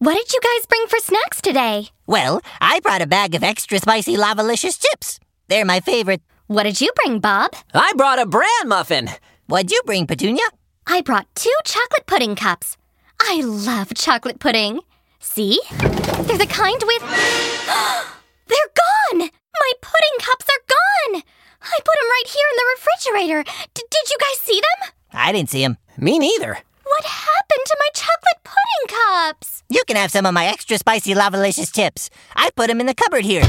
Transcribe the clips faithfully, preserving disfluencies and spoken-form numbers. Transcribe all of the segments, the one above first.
What did you guys bring for snacks today? Well, I brought a bag of extra spicy Lavalicious chips. They're my favorite. What did you bring, Bob? I brought a bran muffin. What'd you bring, Petunia? I brought two chocolate pudding cups. I love chocolate pudding. See? They're the kind with... They're gone! My pudding cups are gone! I put them right here in the refrigerator. D- did you guys see them? I didn't see them. Me neither. What happened to my chocolate pudding cups? You can have some of my extra spicy Lavalicious chips. I put them in the cupboard here.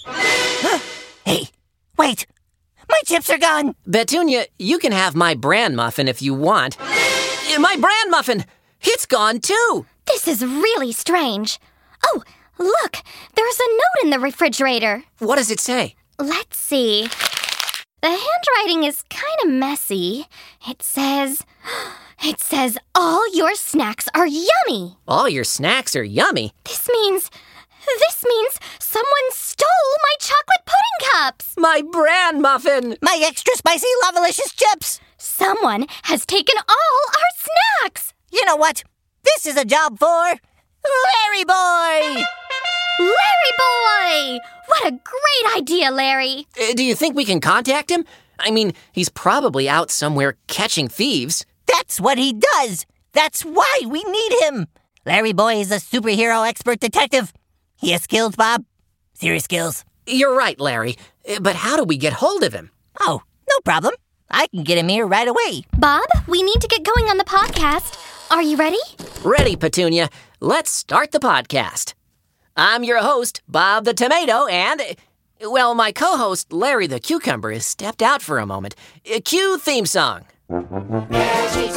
Hey, wait. My chips are gone. Petunia, you can have my bran muffin if you want. My bran muffin! It's gone too! This is really strange. Oh, look, there's a note in the refrigerator. What does it say? Let's see. The handwriting is kind of messy. It says... It says, all your snacks are yummy. All your snacks are yummy? This means... This means someone stole my chocolate pudding cups. My bran muffin! My extra spicy Lavalicious chips. Someone has taken all our snacks. You know what? This is a job for Larry Boy. Larry Boy! What a great idea, Larry. Uh, do you think we can contact him? I mean, he's probably out somewhere catching thieves. That's what he does. That's why we need him. Larry Boy is a superhero expert detective. He has skills, Bob. Serious skills. You're right, Larry. Uh, But how do we get hold of him? Oh, no problem. I can get him here right away. Bob, we need to get going on the podcast. Are you ready? Ready, Petunia. Let's start the podcast. I'm your host, Bob the Tomato, and... Well, my co-host, Larry the Cucumber, has stepped out for a moment. Uh, Cue theme song. VeggieTales,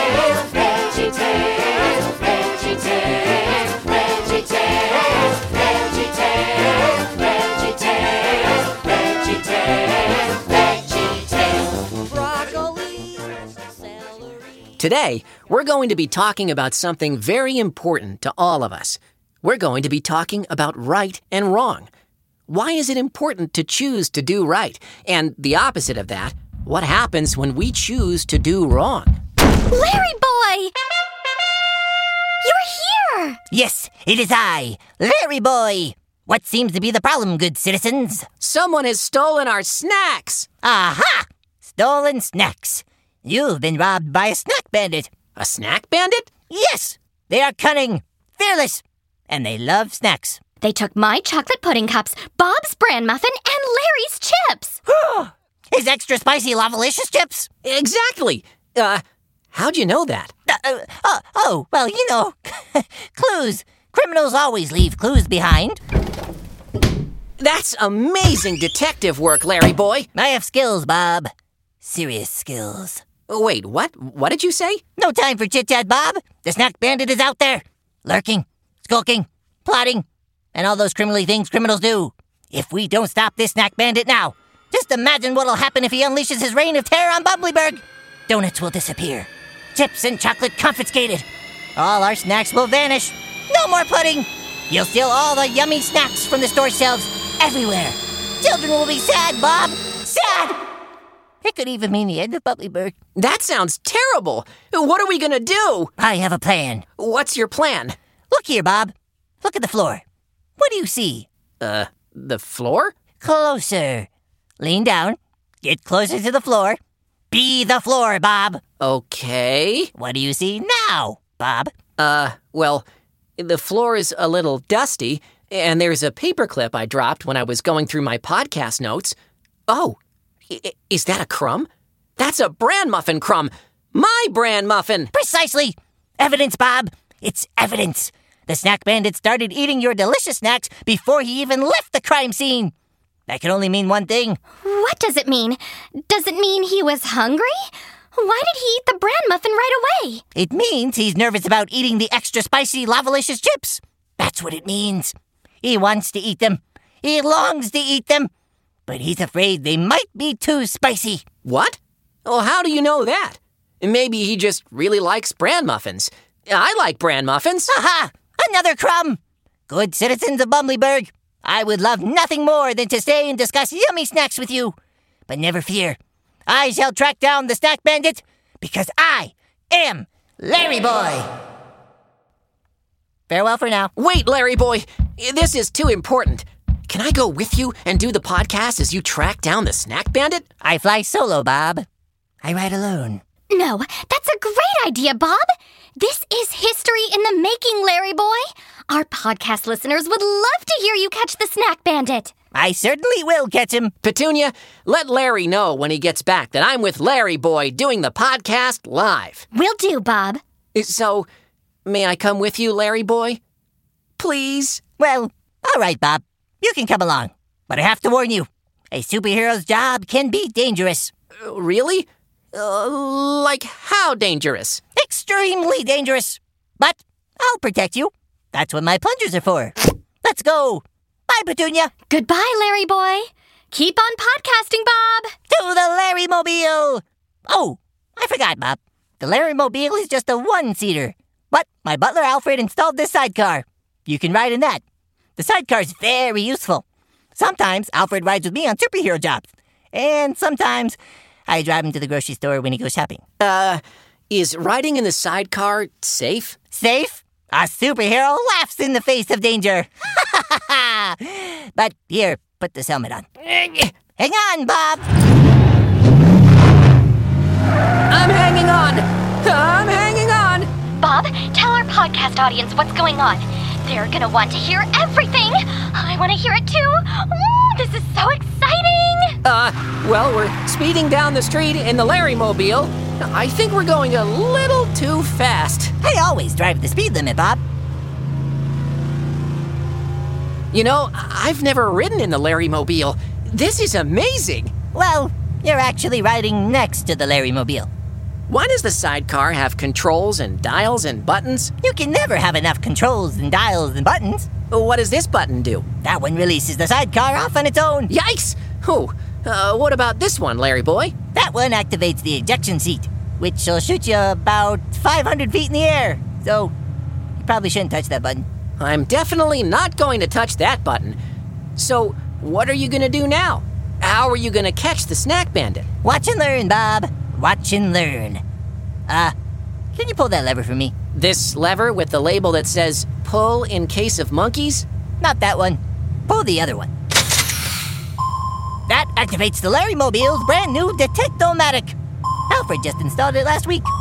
VeggieTales, VeggieTales, VeggieTales, VeggieTales, VeggieTales, VeggieTales, VeggieTales, broccoli, celery. Today, we're going to be talking about something very important to all of us. We're going to be talking about right and wrong. Why is it important to choose to do right? And the opposite of that, what happens when we choose to do wrong? Larry Boy! You're here! Yes, it is I, Larry Boy. What seems to be the problem, good citizens? Someone has stolen our snacks! Aha! Stolen snacks. You've been robbed by a snack bandit. A snack bandit? Yes, they are cunning, fearless, and they love snacks. They took my chocolate pudding cups, Bob's bran muffin, and Larry's chips. His extra spicy Lavalicious chips? Exactly! Uh, how'd you know that? Uh, uh, oh, oh, well, you know, clues. Criminals always leave clues behind. That's amazing detective work, Larry Boy! I have skills, Bob. Serious skills. Wait, what? What did you say? No time for chit-chat, Bob. The snack bandit is out there. Lurking, skulking, plotting, and all those criminally things criminals do. If we don't stop this snack bandit now, just imagine what'll happen if he unleashes his reign of terror on Bumbleberg. Donuts will disappear. Chips and chocolate confiscated. All our snacks will vanish. No more pudding. You'll steal all the yummy snacks from the store shelves everywhere. Children will be sad, Bob. Sad! It could even mean the end of Bumbleberg. That sounds terrible! What are we gonna do? I have a plan. What's your plan? Look here, Bob. Look at the floor. What do you see? Uh, the floor? Closer. Lean down. Get closer to the floor. Be the floor, Bob. Okay. What do you see now, Bob? Uh, well, the floor is a little dusty, and there's a paperclip I dropped when I was going through my podcast notes. Oh, I- is that a crumb? That's a bran muffin crumb! My bran muffin! Precisely. Evidence, Bob. It's evidence. The snack bandit started eating your delicious snacks before he even left the crime scene. That can only mean one thing. What does it mean? Does it mean he was hungry? Why did he eat the bran muffin right away? It means he's nervous about eating the extra spicy Lavalicious chips. That's what it means. He wants to eat them. He longs to eat them. But he's afraid they might be too spicy. What? Well, how do you know that? Maybe he just really likes bran muffins. I like bran muffins. Aha! Another crumb! Good citizens of Bumbleberg, I would love nothing more than to stay and discuss yummy snacks with you. But never fear. I shall track down the snack bandit because I am Larry Boy. Farewell for now. Wait, Larry boy. This is too important. Can I go with you and do the podcast as you track down the snack bandit? I fly solo, Bob. I ride alone. No, that's a great idea, Bob. This is history in the making, Larry boy. Our podcast listeners would love to hear you catch the snack bandit. I certainly will catch him. Petunia, let Larry know when he gets back that I'm with Larry boy doing the podcast live. Will do, Bob. So, may I come with you, Larry boy? Please? Well, all right, Bob. You can come along. But I have to warn you, a superhero's job can be dangerous. Uh, really? Uh, like how dangerous? Extremely dangerous. But I'll protect you. That's what my plungers are for. Let's go. Bye, Petunia. Goodbye, Larry boy. Keep on podcasting, Bob. To the Larry Mobile. Oh, I forgot, Bob. The Larry Mobile is just a one-seater. But my butler Alfred installed this sidecar. You can ride in that. The sidecar's very useful. Sometimes Alfred rides with me on superhero jobs. And sometimes I drive him to the grocery store when he goes shopping. Uh, is riding in the sidecar safe? Safe? A superhero laughs in the face of danger. But here, put this helmet on. Hang on, Bob. I'm hanging on. I'm hanging on. Bob, tell our podcast audience what's going on. They're gonna want to hear everything. I want to hear it too. Ooh, this is so exciting. Uh, well, we're speeding down the street in the Larry Mobile. I think we're going a little too fast. I always drive the speed limit, Bob. You know, I've never ridden in the Larry Mobile. This is amazing. Well, you're actually riding next to the Larry Mobile. Why does the sidecar have controls and dials and buttons? You can never have enough controls and dials and buttons. What does this button do? That one releases the sidecar off on its own. Yikes! Oh, uh, what about this one, Larry boy? That one activates the ejection seat, which will shoot you about five hundred feet in the air. So, you probably shouldn't touch that button. I'm definitely not going to touch that button. So, what are you going to do now? How are you going to catch the snack bandit? Watch and learn, Bob. Watch and learn. Uh, can you pull that lever for me? This lever with the label that says, pull in case of monkeys? Not that one. Pull the other one. That activates the Larry Mobile's brand new Detectomatic. Alfred just installed it last week.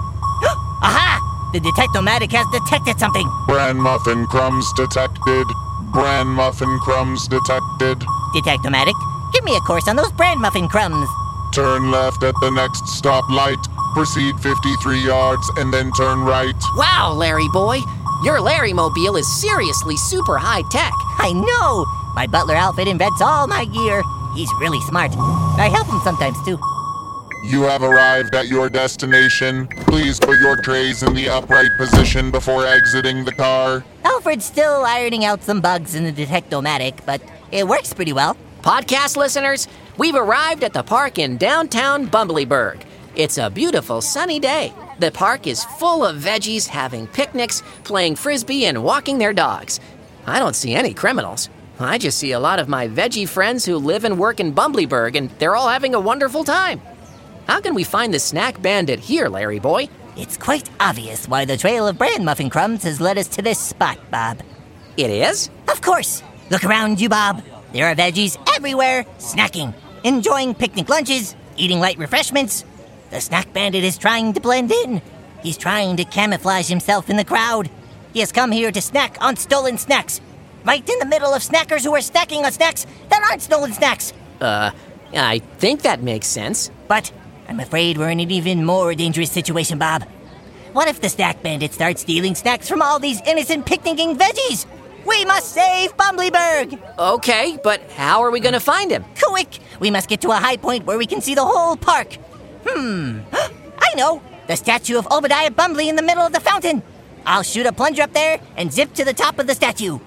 Aha! The Detectomatic has detected something. Bran muffin crumbs detected. Bran muffin crumbs detected. Detectomatic, give me a course on those bran muffin crumbs. Turn left at the next stoplight. Proceed fifty-three yards and then turn right. Wow, Larry boy. Your Larry Mobile is seriously super high tech. I know! My butler Alfred invents all my gear. He's really smart. I help him sometimes, too. You have arrived at your destination. Please put your trays in the upright position before exiting the car. Alfred's still ironing out some bugs in the Detectomatic, but it works pretty well. Podcast listeners, we've arrived at the park in downtown Bumbleberg. It's a beautiful sunny day. The park is full of veggies having picnics, playing frisbee, and walking their dogs. I don't see any criminals. I just see a lot of my veggie friends who live and work in Bumbleberg, and they're all having a wonderful time. How can we find the snack bandit here, Larry boy? It's quite obvious why the trail of bran muffin crumbs has led us to this spot, Bob. It is? Of course. Look around you, Bob. There are veggies everywhere, snacking, enjoying picnic lunches, eating light refreshments. The snack bandit is trying to blend in. He's trying to camouflage himself in the crowd. He has come here to snack on stolen snacks. Right in the middle of snackers who are snacking on snacks that aren't stolen snacks. Uh, I think that makes sense. But I'm afraid we're in an even more dangerous situation, Bob. What if the snack bandit starts stealing snacks from all these innocent picnicking veggies? We must save Bumbleberg! Okay, but how are we going to find him? Quick! We must get to a high point where we can see the whole park. Hmm. I know! The statue of Obadiah Bumbly in the middle of the fountain. I'll shoot a plunger up there and zip to the top of the statue.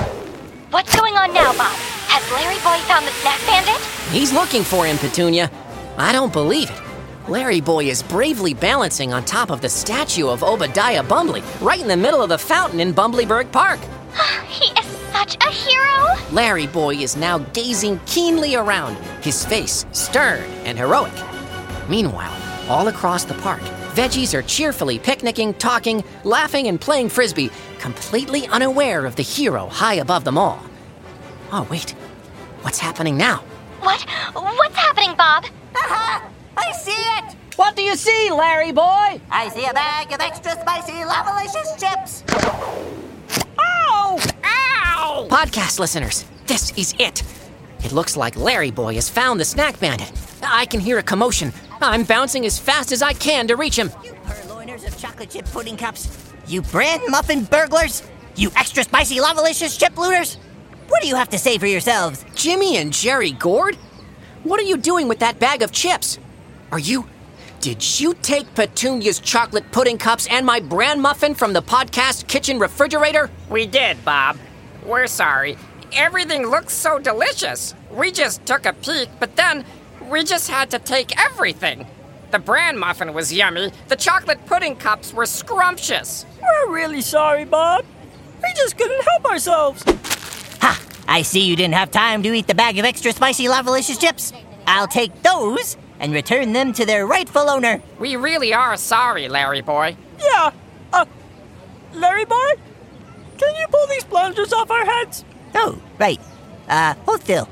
What's going on now, Bob? Has Larry boy found the snack bandit? He's looking for him, Petunia. I don't believe it. Larry boy is bravely balancing on top of the statue of Obadiah Bumbly, right in the middle of the fountain in Bumbleberg Park. He is such a hero. Larry boy is now gazing keenly around, his face stern and heroic. Meanwhile, all across the park, veggies are cheerfully picnicking, talking, laughing, and playing frisbee, completely unaware of the hero high above them all. Oh, wait. What's happening now? What? What's happening, Bob? Aha! I see it! What do you see, Larry boy? I see a bag of extra spicy Lavalicious chips! Ow! Ow! Podcast listeners, this is it. It looks like Larry boy has found the snack bandit. I can hear a commotion. I'm bouncing as fast as I can to reach him. You purloiners of chocolate chip pudding cups! You bran muffin burglars! You extra spicy Lavalicious chip looters! What do you have to say for yourselves? Jimmy and Jerry Gord? What are you doing with that bag of chips? Are you... Did you take Petunia's chocolate pudding cups and my bran muffin from the podcast kitchen refrigerator? We did, Bob. We're sorry. Everything looks so delicious. We just took a peek, but then we just had to take everything. The bran muffin was yummy. The chocolate pudding cups were scrumptious. We're really sorry, Bob. We just couldn't help ourselves. Ha! I see you didn't have time to eat the bag of extra spicy Lavalicious chips. I'll take those and return them to their rightful owner. We really are sorry, Larry boy. Yeah. Uh, Larry boy? Can you pull these plungers off our heads? Oh, right. Uh, hold still.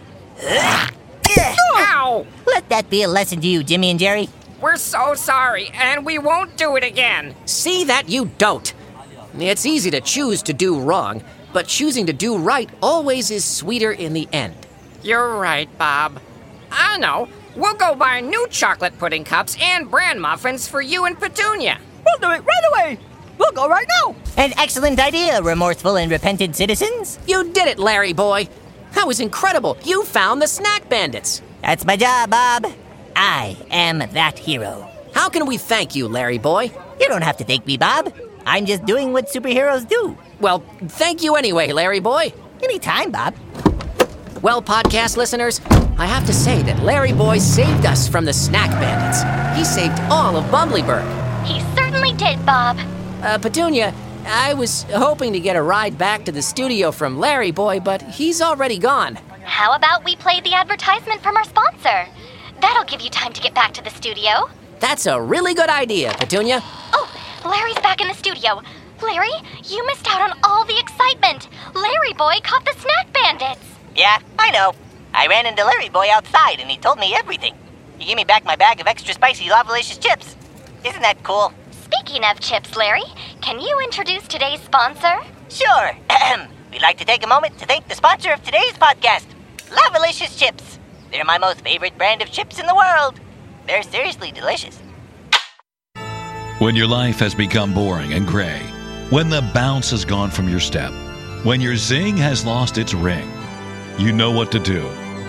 Ow! Let that be a lesson to you, Jimmy and Jerry. We're so sorry, and we won't do it again. See that you don't. It's easy to choose to do wrong, but choosing to do right always is sweeter in the end. You're right, Bob. I know. We'll go buy new chocolate pudding cups and bran muffins for you and Petunia. We'll do it right away. We'll go right now. An excellent idea, remorseful and repentant citizens. You did it, Larry boy. That was incredible. You found the snack bandits. That's my job, Bob. I am that hero. How can we thank you, Larry boy? You don't have to thank me, Bob. I'm just doing what superheroes do. Well, thank you anyway, Larry boy. Anytime, Bob. Well, podcast listeners, I have to say that Larry boy saved us from the snack bandits. He saved all of Bumblyburg. He certainly did, Bob. Uh, Petunia, I was hoping to get a ride back to the studio from Larry boy, but he's already gone. How about we play the advertisement from our sponsor? That'll give you time to get back to the studio. That's a really good idea, Petunia. Oh, Larry's back in the studio. Larry, you missed out on all the excitement. Larry boy caught the snack bandits. Yeah, I know. I ran into Larry Boy outside and he told me everything. He gave me back my bag of extra spicy Lavalicious chips. Isn't that cool? Speaking of chips, Larry, can you introduce today's sponsor? Sure. We'd like to take a moment to thank the sponsor of today's podcast, Lavalicious Chips. They're my most favorite brand of chips in the world. They're seriously delicious. When your life has become boring and gray, when the bounce has gone from your step, when your zing has lost its ring, you know what to do.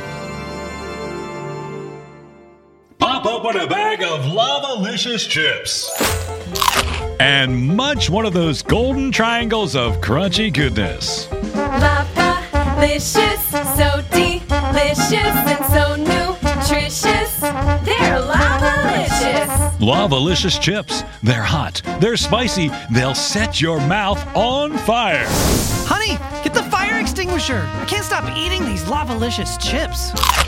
Pop open a bag of Lavalicious chips and munch one of those golden triangles of crunchy goodness. Lavalicious, so delicious and so nutritious. They're Lavalicious. Lavalicious chips. They're hot, they're spicy, they'll set your mouth on fire. Honey, get the fire extinguisher. I can't stop eating these Lavalicious chips.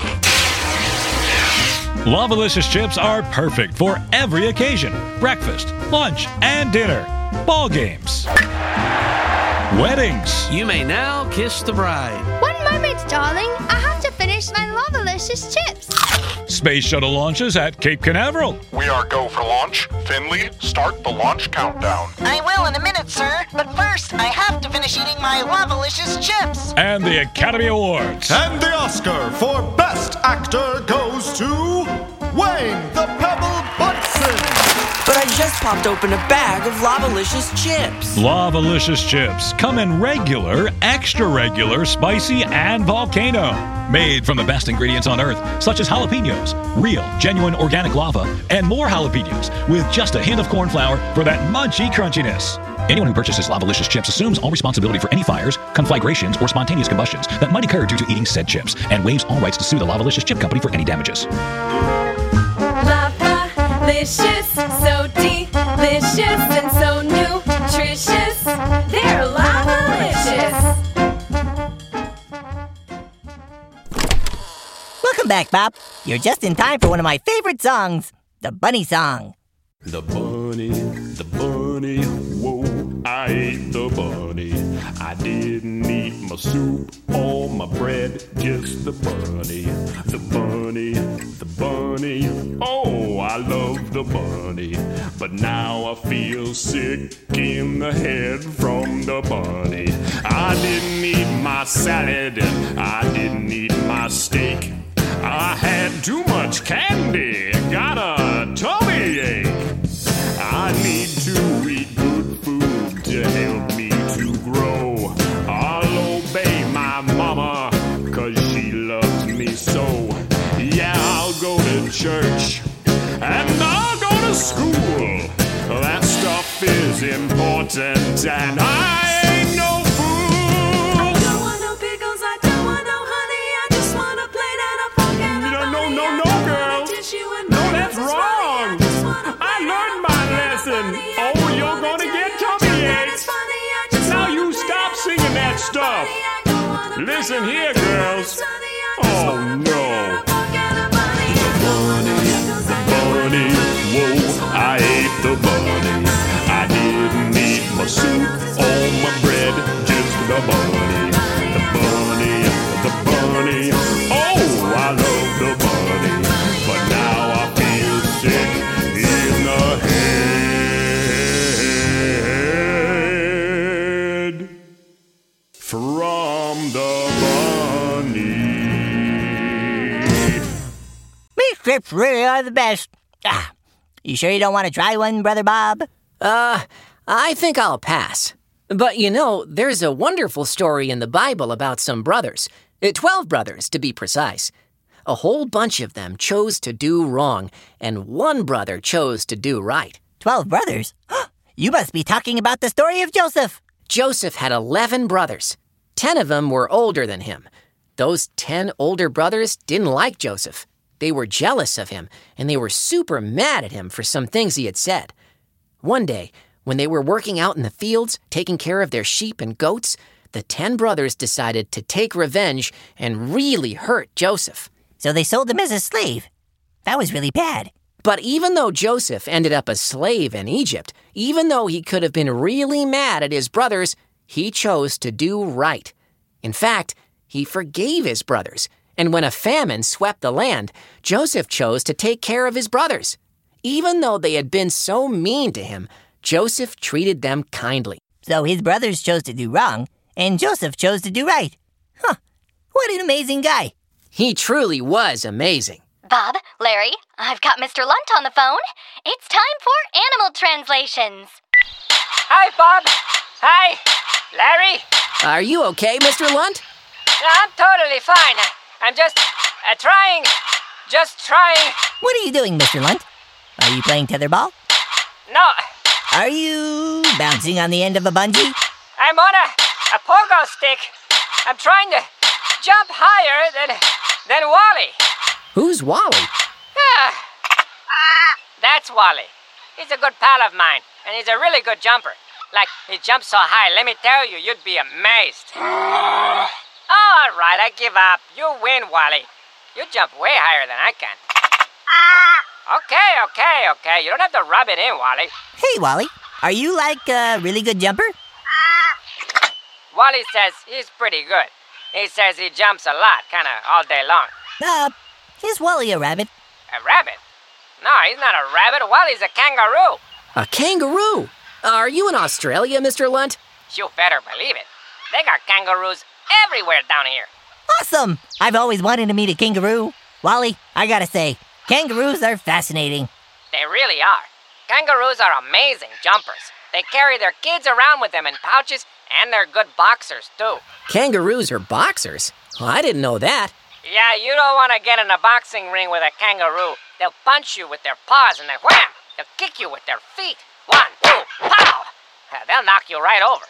Lavalicious chips are perfect for every occasion. Breakfast, lunch, and dinner. Ball games. Weddings. You may now kiss the bride. One moment, darling. I have to finish my Lavalicious chips. Space shuttle launches at Cape Canaveral. We are go for launch. Finley, start the launch countdown. I will in a minute, sir. But first, I have to finish eating my Lavalicious chips. And the Academy Awards. And the Oscar for Best Actor goes to Wayne the Pebble Bunsen. But I just popped open a bag of Lavalicious chips. Lavalicious chips come in regular, extra regular, spicy, and volcano. Made from the best ingredients on Earth, such as jalapenos, real, genuine organic lava, and more jalapenos, with just a hint of corn flour for that munchy crunchiness. Anyone who purchases Lavalicious chips assumes all responsibility for any fires, conflagrations, or spontaneous combustions that might occur due to eating said chips, and waives all rights to sue the Lavalicious Chip Company for any damages. Lavalicious, so delicious and so nutritious. They're Lavalicious. Welcome back, Bob. You're just in time for one of my favorite songs, the Bunny Song. The bunny, the bunny, whoa, I ate the bunny. I didn't eat my soup or my bread, just the bunny, the bunny, the bunny. Oh, I love the bunny, but now I feel sick in the head from the bunny. I didn't eat my salad, I didn't eat my steak. I had too much candy, got a tummy ache. I need to eat good food to help me to grow. I'll obey my mama, cause she loves me so. Yeah, I'll go to church, and I'll go to school. That stuff is important, and I ain't no fool. I don't want no pickles, I don't want no honey. I just want a plate and a fork and a No, no, bunny. no, I no, don't want girl. a tissue and No, my that's nose is wrong. runny. I just want a I plate learned and a my fork and a lesson. bunny. I Oh, don't you're wanna gonna tell get you tummy just that aches. it's funny. I just Now want a you plate stop and a singing fork that and a stuff. bunny. I don't want a Listen plate here, and a girls. sunny. I just Oh, want a plate no. and a fork and a bunny. I don't want no pickles, I don't want no Bunny, honey. I just whoa, want a I ate the bunny. I didn't eat my soup or my bread, just the bunny, the bunny, the bunny. Oh, I love the bunny, but now I feel sick in the head from the bunny. These trips really are the best. Ah, you sure you don't want to try one, Brother Bob? Uh, I think I'll pass. But you know, there's a wonderful story in the Bible about some brothers. Uh, Twelve brothers, to be precise. A whole bunch of them chose to do wrong, and one brother chose to do right. Twelve brothers? You must be talking about the story of Joseph. Joseph had eleven brothers. Ten of them were older than him. Those ten older brothers didn't like Joseph. They were jealous of him, and they were super mad at him for some things he had said. One day, when they were working out in the fields, taking care of their sheep and goats, the ten brothers decided to take revenge and really hurt Joseph. So they sold him as a slave. That was really bad. But even though Joseph ended up a slave in Egypt, even though he could have been really mad at his brothers, he chose to do right. In fact, he forgave his brothers. And when a famine swept the land, Joseph chose to take care of his brothers. Even though they had been so mean to him, Joseph treated them kindly. So his brothers chose to do wrong, and Joseph chose to do right. Huh, what an amazing guy. He truly was amazing. Bob, Larry, I've got Mister Lunt on the phone. It's time for animal translations. Hi, Bob. Hi, Larry. Are you okay, Mister Lunt? I'm totally fine. I'm just uh, trying, just trying. What are you doing, Mister Lunt? Are you playing tetherball? No, Are you bouncing on the end of a bungee? I'm on a, a pogo stick. I'm trying to jump higher than, than Wally. Who's Wally? Ah, that's Wally. He's a good pal of mine, and he's a really good jumper. Like, he jumps so high, let me tell you, you'd be amazed. All right, I give up. You win, Wally. You jump way higher than I can. Okay, okay, okay. You don't have to rub it in, Wally. Hey, Wally, are you like a really good jumper? Wally says he's pretty good. He says he jumps a lot, kind of all day long. Uh, is Wally a rabbit? A rabbit? No, he's not a rabbit. Wally's a kangaroo. A kangaroo? Are you in Australia, Mister Lunt? You better believe it. They got kangaroos everywhere down here. Awesome! I've always wanted to meet a kangaroo. Wally, I gotta say, kangaroos are fascinating. They really are. Kangaroos are amazing jumpers. They carry their kids around with them in pouches, and they're good boxers, too. Kangaroos are boxers? Well, I didn't know that. Yeah, you don't want to get in a boxing ring with a kangaroo. They'll punch you with their paws and then wham! They'll kick you with their feet. One, two, pow! They'll knock you right over.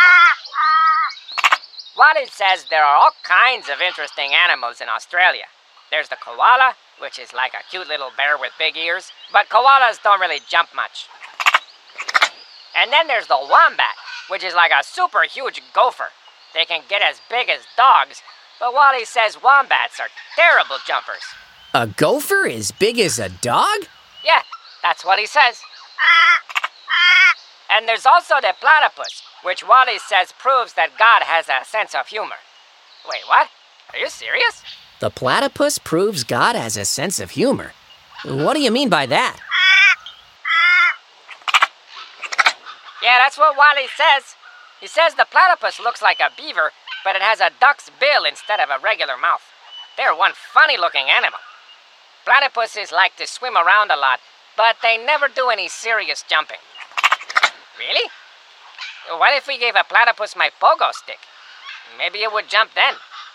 Wally says there are all kinds of interesting animals in Australia. There's the koala, which is like a cute little bear with big ears, but koalas don't really jump much. And then there's the wombat, which is like a super huge gopher. They can get as big as dogs, but Wally says wombats are terrible jumpers. A gopher as big as a dog? Yeah, that's what he says. And there's also the platypus, which Wally says proves that God has a sense of humor. Wait, what? Are you serious? The platypus proves God has a sense of humor. What do you mean by that? Yeah, that's what Wally says. He says the platypus looks like a beaver, but it has a duck's bill instead of a regular mouth. They're one funny-looking animal. Platypuses like to swim around a lot, but they never do any serious jumping. Really? What if we gave a platypus my pogo stick? Maybe it would jump then.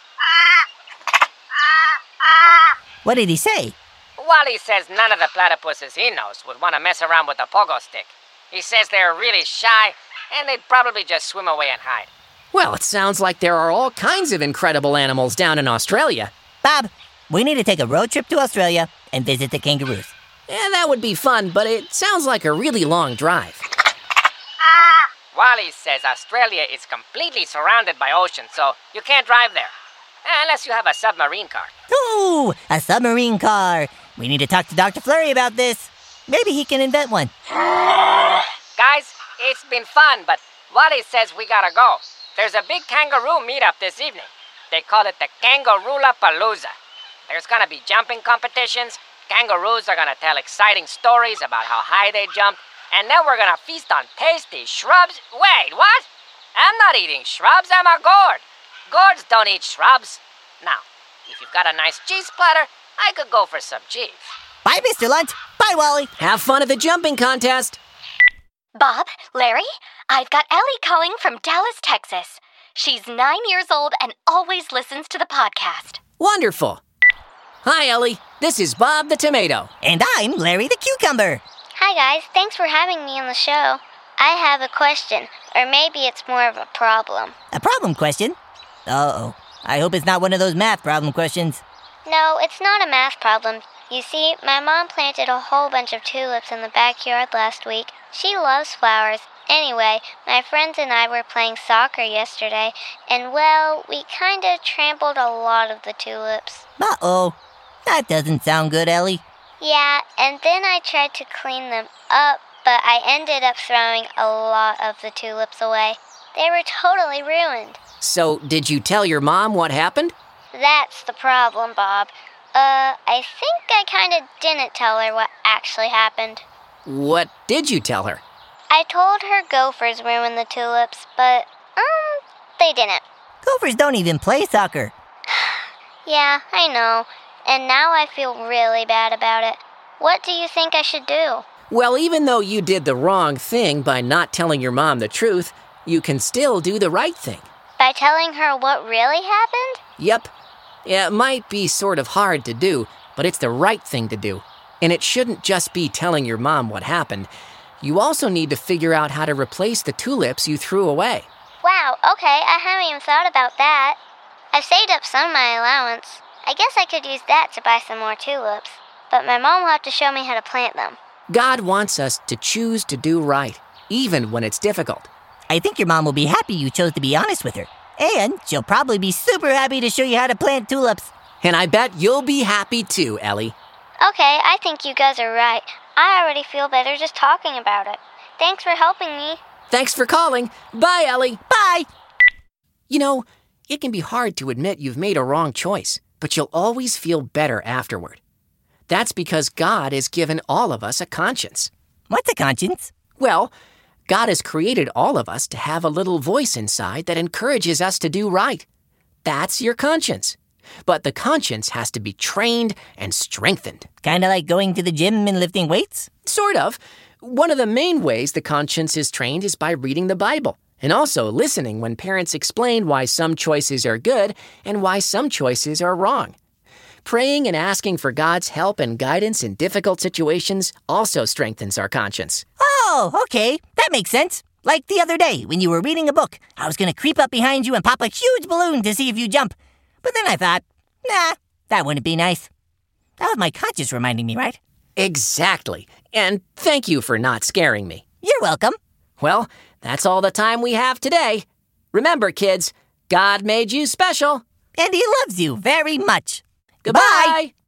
What did he say? Wally says none of the platypuses he knows would want to mess around with a pogo stick. He says they're really shy, and they'd probably just swim away and hide. Well, it sounds like there are all kinds of incredible animals down in Australia. Bob, we need to take a road trip to Australia and visit the kangaroos. Yeah, that would be fun, but it sounds like a really long drive. Wally says Australia is completely surrounded by ocean, so you can't drive there. Unless you have a submarine car. Ooh, a submarine car. We need to talk to Doctor Flurry about this. Maybe he can invent one. Guys, it's been fun, but Wally says we gotta go. There's a big kangaroo meetup this evening. They call it the Kangaroolapalooza. There's gonna be jumping competitions. Kangaroos are gonna tell exciting stories about how high they jumped, and then we're gonna feast on tasty shrubs. Wait, what? I'm not eating shrubs, I'm a gourd. Gourds don't eat shrubs. Now, if you've got a nice cheese platter, I could go for some cheese. Bye, Mister Lunt. Bye, Wally. Have fun at the jumping contest. Bob, Larry, I've got Ellie calling from Dallas, Texas. She's nine years old and always listens to the podcast. Wonderful. Hi, Ellie. This is Bob the Tomato. And I'm Larry the Cucumber. Hi, guys. Thanks for having me on the show. I have a question, or maybe it's more of a problem. A problem question? Uh-oh. I hope it's not one of those math problem questions. No, it's not a math problem. You see, my mom planted a whole bunch of tulips in the backyard last week. She loves flowers. Anyway, my friends and I were playing soccer yesterday, and well, we kinda trampled a lot of the tulips. Uh-oh. That doesn't sound good, Ellie. Yeah, and then I tried to clean them up, but I ended up throwing a lot of the tulips away. They were totally ruined. So, did you tell your mom what happened? That's the problem, Bob. Uh, I think I kinda didn't tell her what actually happened. What did you tell her? I told her gophers ruined the tulips, but, um, they didn't. Gophers don't even play soccer. Yeah, I know. And now I feel really bad about it. What do you think I should do? Well, even though you did the wrong thing by not telling your mom the truth, you can still do the right thing. By telling her what really happened? Yep. Yeah, it might be sort of hard to do, but it's the right thing to do. And it shouldn't just be telling your mom what happened. You also need to figure out how to replace the tulips you threw away. Wow, okay, I haven't even thought about that. I've saved up some of my allowance. I guess I could use that to buy some more tulips. But my mom will have to show me how to plant them. God wants us to choose to do right, even when it's difficult. I think your mom will be happy you chose to be honest with her. And she'll probably be super happy to show you how to plant tulips. And I bet you'll be happy too, Ellie. Okay, I think you guys are right. I already feel better just talking about it. Thanks for helping me. Thanks for calling. Bye, Ellie. Bye. You know, it can be hard to admit you've made a wrong choice, but you'll always feel better afterward. That's because God has given all of us a conscience. What's a conscience? Well, God has created all of us to have a little voice inside that encourages us to do right. That's your conscience. But the conscience has to be trained and strengthened. Kinda like going to the gym and lifting weights? Sort of. One of the main ways the conscience is trained is by reading the Bible, and also listening when parents explain why some choices are good and why some choices are wrong. Praying and asking for God's help and guidance in difficult situations also strengthens our conscience. Oh, okay. That makes sense. Like the other day when you were reading a book. I was going to creep up behind you and pop a huge balloon to see if you jump. But then I thought, nah, that wouldn't be nice. That was my conscience reminding me, right? Exactly. And thank you for not scaring me. You're welcome. Well, that's all the time we have today. Remember, kids, God made you special. And he loves you very much. Goodbye.